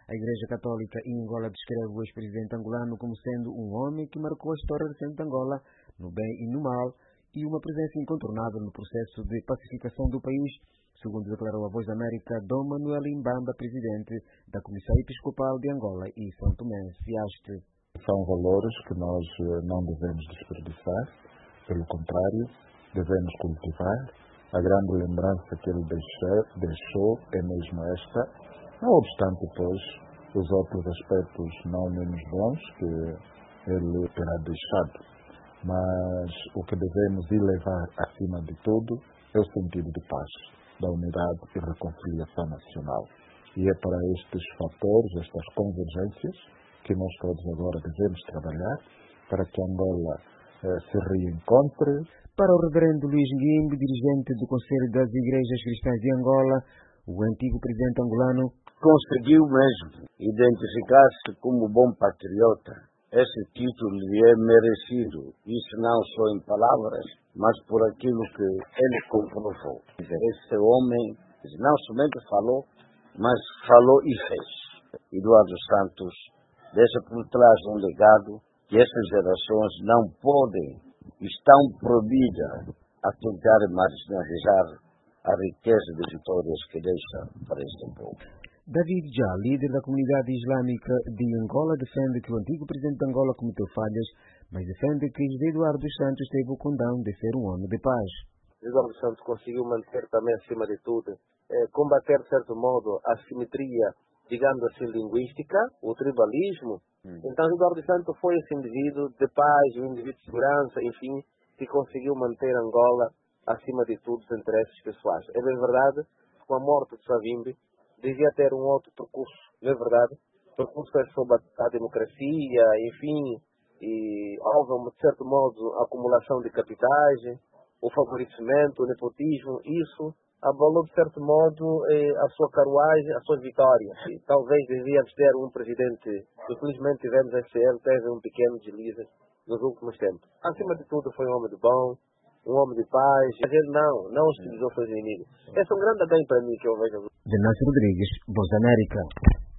A Igreja Católica em Angola descreve o ex-presidente angolano como sendo um homem que marcou a história recente de Angola, no bem e no mal, e uma presença incontornável no processo de pacificação do país, segundo declarou a Voz da América Dom Manuel Imbamba, presidente da Comissão Episcopal de Angola e São Tomé e Ástria. São valores que nós não devemos desperdiçar, pelo contrário, devemos cultivar. A grande lembrança que ele deixou é mesmo esta. Não obstante, pois, os outros aspectos não menos bons que ele terá deixado. Mas o que devemos elevar acima de tudo é o sentido de paz, da unidade e reconciliação nacional. E é para estes fatores, estas convergências, que nós todos agora devemos trabalhar para que Angola se reencontre. Para o reverendo Luís Nguimbe, dirigente do Conselho das Igrejas Cristãs de Angola, o antigo presidente angolano conseguiu mesmo identificar-se como bom patriota. Esse título lhe é merecido, isso não só em palavras, mas por aquilo que ele comprovou. Esse homem não somente falou, mas falou e fez. Eduardo Santos deixa por trás um legado que essas gerações não podem, estão proibidas a tentar marginalizar a riqueza de vitórias que deixa para este povo. David Já, líder da comunidade islâmica de Angola, defende que o antigo presidente de Angola cometeu falhas, mas defende que José Eduardo dos Santos teve o condão de ser um homem de paz. Eduardo dos Santos conseguiu manter também, acima de tudo, combater, de certo modo, a simetria, digamos assim, linguística, o tribalismo. Então, Eduardo dos Santos foi esse indivíduo de paz, um indivíduo de segurança, enfim, que conseguiu manter Angola acima de tudo os interesses pessoais. É bem verdade, com a morte de Savimbi, devia ter um outro percurso, não é verdade? O percurso é sobre a democracia, enfim, e houve, de certo modo, a acumulação de capitais, o favorecimento, o nepotismo, isso abalou, de certo modo, a sua carruagem, as suas vitórias. E talvez devíamos ter um presidente, infelizmente tivemos ele teve um pequeno deslize nos últimos tempos. Acima de tudo, foi um homem de bom, um homem de paz, mas ele não hostilizou seus inimigos. Esse é um grande bem para mim que eu vejo. Venâncio Rodrigues, Voz da América.